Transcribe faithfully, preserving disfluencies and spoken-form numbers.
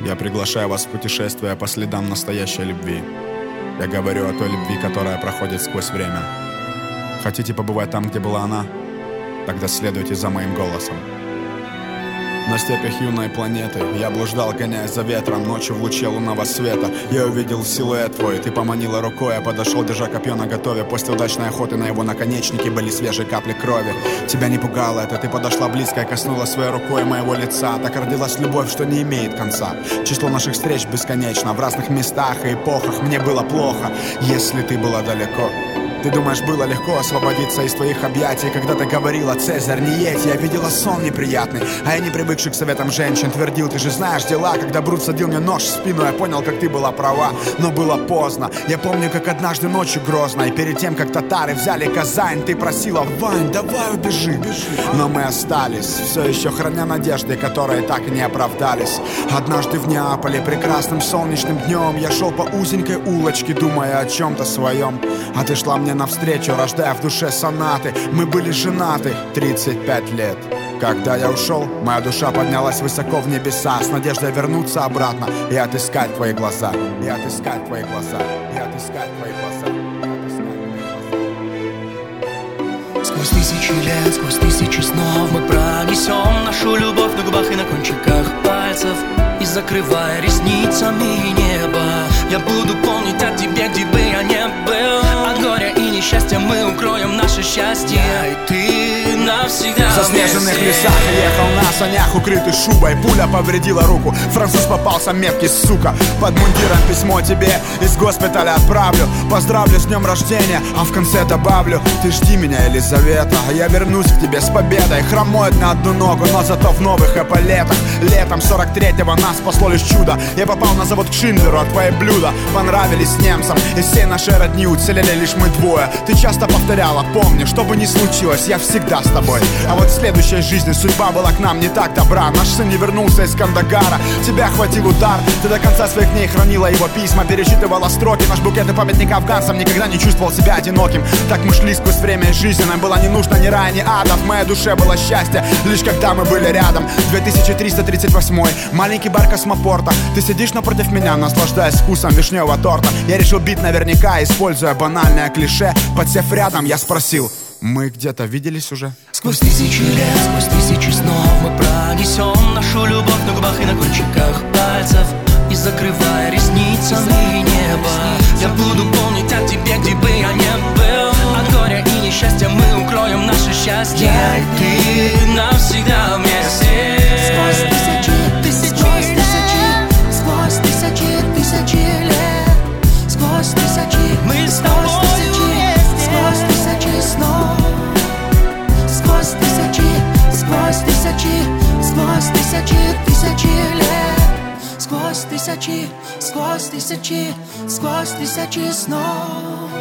Я приглашаю вас в путешествие по следам настоящей любви. Я говорю о той любви, которая проходит сквозь время. Хотите побывать там, где была она? Тогда следуйте за моим голосом. На степях юной планеты я блуждал, гоняясь за ветром. Ночью в луче лунного света я увидел силуэт твой. Ты поманила рукой, я подошел, держа копье наготове. После удачной охоты на его наконечнике были свежие капли крови. Тебя не пугало это, ты подошла близко и коснулась своей рукой моего лица. Так родилась любовь, что не имеет конца. Число наших встреч бесконечно. В разных местах и эпохах мне было плохо, если ты была далеко. Ты думаешь, было легко освободиться из твоих объятий, когда ты говорила: «Цезарь, не едь». Я видела сон неприятный, а я, не привыкший к советам женщин, твердил: «Ты же знаешь дела». Когда Брут садил мне нож в спину, я понял, как ты была права, но было поздно. Я помню, как однажды ночью грозно, и перед тем, как татары взяли Казань, ты просила: «Вань, давай убежи». Но мы остались, все еще храня надежды, которые так и не оправдались. Однажды в Неаполе прекрасным солнечным днем я шел по узенькой улочке, думая о чем-то своем, а ты шла мне навстречу, рождая в душе сонаты. Мы были женаты тридцать пять лет. Когда я ушел, моя душа поднялась высоко в небеса, с надеждой вернуться обратно и отыскать твои глаза, и отыскать твои глаза, и отыскать твои глаза. Сквозь тысячи лет, сквозь тысячи снов мы пронесем нашу любовь на губах и на кончиках пальцев. И закрывая ресницами небо, я буду помнить о тебе, где бы я не был. От горя и несчастья мы укроем наше счастье, и ты навсегда. В заснеженных лесах ехал на санях, укрытый шубой. Пуля повредила руку, француз попался меткий, сука. Под мундиром письмо тебе из госпиталя отправлю. Поздравлю с днем рождения, а в конце добавлю: ты жди меня, Елизавета, а я вернусь к тебе с победой. Хромой на одну ногу, но зато в новых эполетах. Летом сорок третьего нас спасло лишь чудо. Я попал на завод к Шиндлеру, а твои блюда понравились немцам. Из всей нашей родни уцелели лишь мы двое. Ты часто повторяла: помни, что бы ни случилось, я всегда с тобой. А вот в следующей жизни судьба была к нам не так добра. Наш сын не вернулся из Кандагара, тебя хватил удар. Ты до конца своих дней хранила его письма, перечитывала строки. Наш букет и памятник афганцам, никогда не чувствовал себя одиноким. Так мы шли сквозь время и жизнь, нам было не нужно ни рая, ни ада. В моей душе было счастье, лишь когда мы были рядом. две тысячи триста тридцать восьмой, маленький бар космопорта. Ты сидишь напротив меня, наслаждаясь вкусом вишневого торта. Я решил бить наверняка, используя банальное клише. Подсев рядом, я спросил: мы где-то виделись уже? Сквозь тысячи лет, сквозь тысячи снов мы пронесем нашу любовь на губах и на кончиках пальцев. И закрывая ресницами небо, я буду помнить о тебе, где бы я не был. От горя и несчастья мы укроем наше счастье, я и ты навсегда вместе. Сквозь тысячи, тысячи, сквозь тысячи, сквозь тысячи, тысячи лет, сквозь тысячи, мы с тобой вместе. Сквозь тысячи снов, сквозь тысячи, сквозь тысячи, сквозь тысячи, тысячи лет, сквозь тысячи, сквозь тысячи, сквозь тысячи снов.